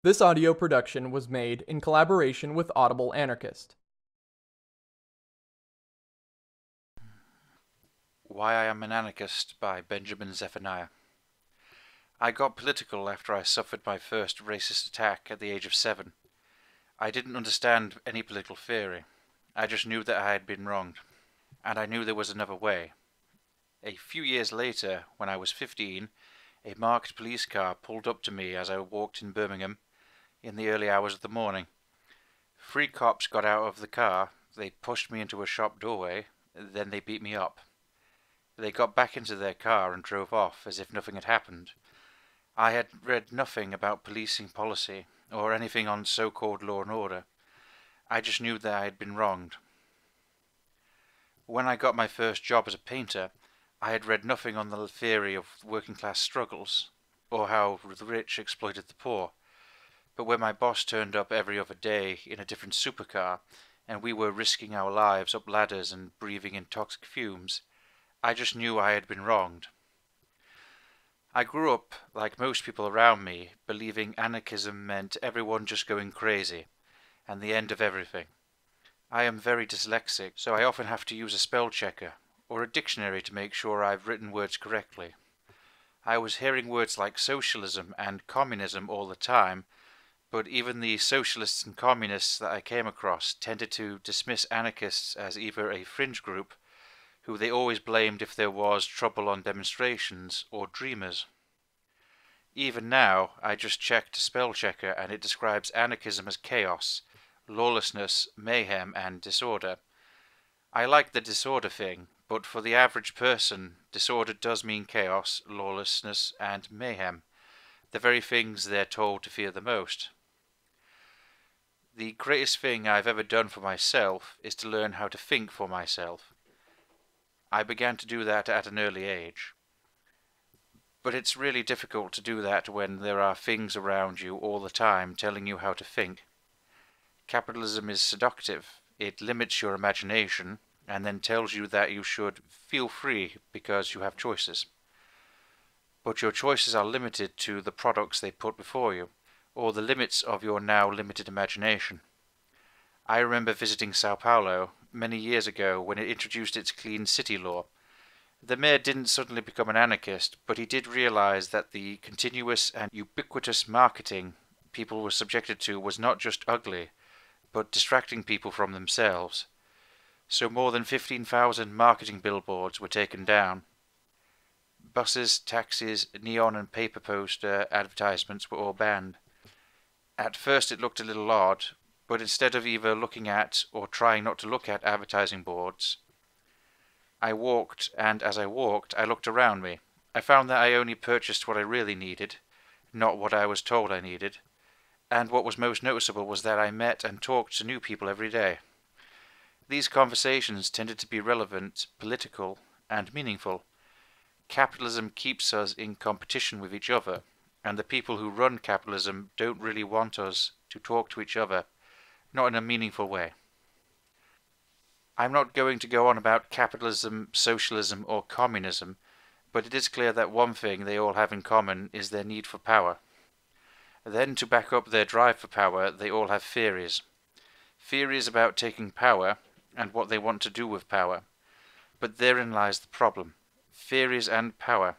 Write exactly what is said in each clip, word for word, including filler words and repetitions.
This audio production was made in collaboration with Audible Anarchist. Why I Am an Anarchist by Benjamin Zephaniah. I got political after I suffered my first racist attack at the age of seven. I didn't understand any political theory. I just knew that I had been wronged, and I knew there was another way. A few years later, when I was fifteen, a marked police car pulled up to me as I walked in Birmingham in the early hours of the morning. Three cops got out of the car, they pushed me into a shop doorway, then they beat me up. They got back into their car and drove off as if nothing had happened. I had read nothing about policing policy or anything on so-called law and order. I just knew that I had been wronged. When I got my first job as a painter, I had read nothing on the theory of working class struggles or how the rich exploited the poor. But when my boss turned up every other day in a different supercar and we were risking our lives up ladders and breathing in toxic fumes, I just knew I had been wronged. I grew up, like most people around me, believing anarchism meant everyone just going crazy, and the end of everything. I am very dyslexic, so I often have to use a spell checker, or a dictionary to make sure I've written words correctly. I was hearing words like socialism and communism all the time, but even the socialists and communists that I came across tended to dismiss anarchists as either a fringe group, who they always blamed if there was trouble on demonstrations, or dreamers. Even now, I just checked spell checker and it describes anarchism as chaos, lawlessness, mayhem, and disorder. I like the disorder thing, but for the average person, disorder does mean chaos, lawlessness, and mayhem, the very things they're told to fear the most. The greatest thing I've ever done for myself is to learn how to think for myself. I began to do that at an early age. But it's really difficult to do that when there are things around you all the time telling you how to think. Capitalism is seductive. It limits your imagination and then tells you that you should feel free because you have choices. But your choices are limited to the products they put before you, or the limits of your now limited imagination. I remember visiting Sao Paulo many years ago when it introduced its clean city law. The mayor didn't suddenly become an anarchist, but he did realize that the continuous and ubiquitous marketing people were subjected to was not just ugly, but distracting people from themselves. So more than fifteen thousand marketing billboards were taken down. Buses, taxis, neon and paper poster advertisements were all banned. At first it looked a little odd, but instead of either looking at or trying not to look at advertising boards, I walked, and as I walked, I looked around me. I found that I only purchased what I really needed, not what I was told I needed, and what was most noticeable was that I met and talked to new people every day. These conversations tended to be relevant, political, and meaningful. Capitalism keeps us in competition with each other, and the people who run capitalism don't really want us to talk to each other, not in a meaningful way. I'm not going to go on about capitalism, socialism, or communism, but it is clear that one thing they all have in common is their need for power. Then, to back up their drive for power, they all have theories. Theories about taking power, and what they want to do with power. But therein lies the problem. Theories and power.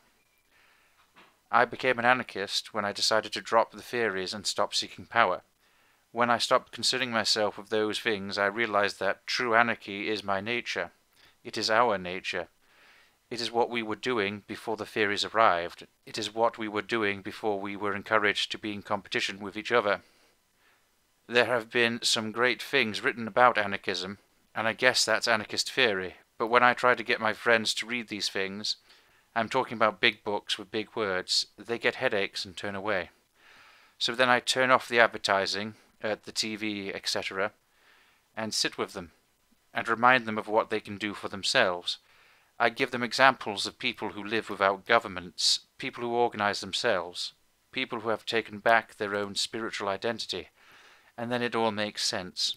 I became an anarchist when I decided to drop the theories and stop seeking power. When I stopped considering myself with those things, I realized that true anarchy is my nature. It is our nature. It is what we were doing before the theories arrived. It is what we were doing before we were encouraged to be in competition with each other. There have been some great things written about anarchism, and I guess that's anarchist theory, but when I try to get my friends to read these things, I'm talking about big books with big words, they get headaches and turn away. So then I turn off the advertising, at the T V, et cetera, and sit with them, and remind them of what they can do for themselves. I give them examples of people who live without governments, people who organize themselves, people who have taken back their own spiritual identity, and then it all makes sense.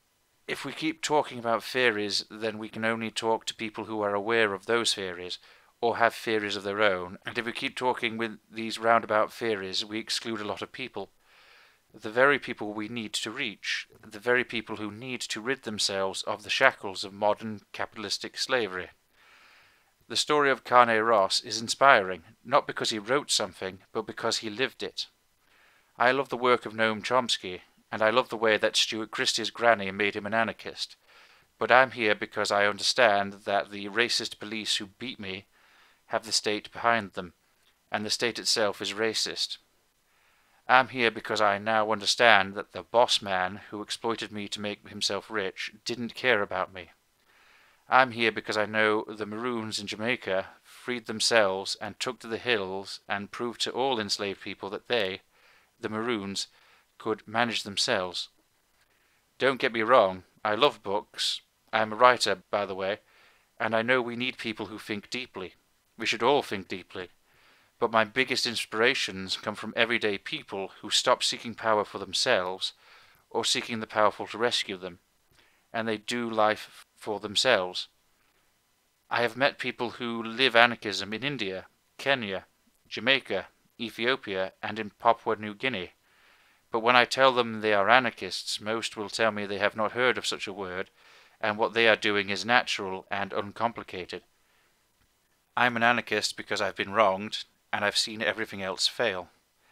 If we keep talking about theories, then we can only talk to people who are aware of those theories, or have theories of their own, and if we keep talking with these roundabout theories, we exclude a lot of people. The very people we need to reach, the very people who need to rid themselves of the shackles of modern capitalistic slavery. The story of Carne Ross is inspiring, not because he wrote something, but because he lived it. I love the work of Noam Chomsky, and I love the way that Stuart Christie's granny made him an anarchist. But I'm here because I understand that the racist police who beat me have the state behind them, and the state itself is racist. I'm here because I now understand that the boss man who exploited me to make himself rich didn't care about me. I'm here because I know the Maroons in Jamaica freed themselves and took to the hills and proved to all enslaved people that they, the Maroons, could manage themselves. Don't get me wrong, I love books. I'm a writer, by the way, and I know we need people who think deeply. We should all think deeply. But my biggest inspirations come from everyday people who stop seeking power for themselves or seeking the powerful to rescue them, and they do life for themselves. I have met people who live anarchism in India, Kenya, Jamaica, Ethiopia, and in Papua New Guinea. But when I tell them they are anarchists, most will tell me they have not heard of such a word, and what they are doing is natural and uncomplicated. I'm an anarchist because I've been wronged, and I've seen everything else fail.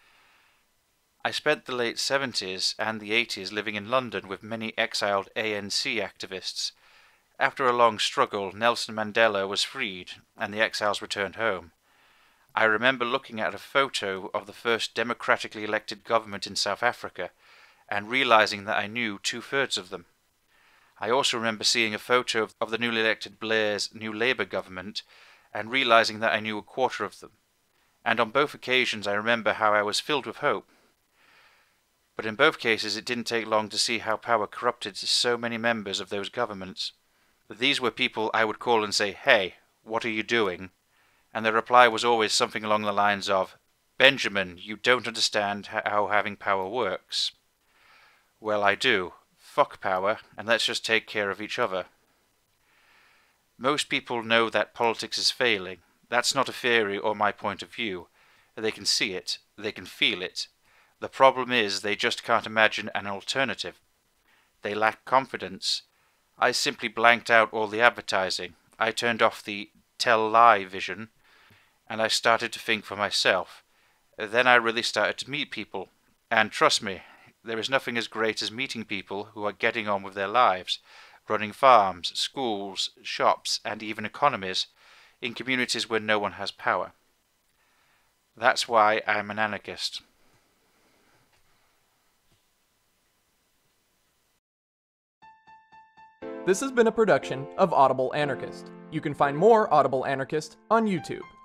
I spent the late seventies and the eighties living in London with many exiled A N C activists. After a long struggle, Nelson Mandela was freed, and the exiles returned home. I remember looking at a photo of the first democratically elected government in South Africa, and realizing that I knew two-thirds of them. I also remember seeing a photo of the newly elected Blair's New Labour government, and realizing that I knew a quarter of them. And on both occasions I remember how I was filled with hope. But in both cases it didn't take long to see how power corrupted so many members of those governments. These were people I would call and say, "Hey, what are you doing?" And their reply was always something along the lines of, "Benjamin, you don't understand how having power works." Well, I do. Fuck power, and let's just take care of each other. Most people know that politics is failing. That's not a theory or my point of view. They can see it. They can feel it. The problem is they just can't imagine an alternative. They lack confidence. I simply blanked out all the advertising. I turned off the tell-lie vision, and I started to think for myself. Then I really started to meet people. And trust me, there is nothing as great as meeting people who are getting on with their lives, running farms, schools, shops, and even economies, in communities where no one has power. That's why I'm an anarchist. This has been a production of Audible Anarchist. You can find more Audible Anarchist on YouTube.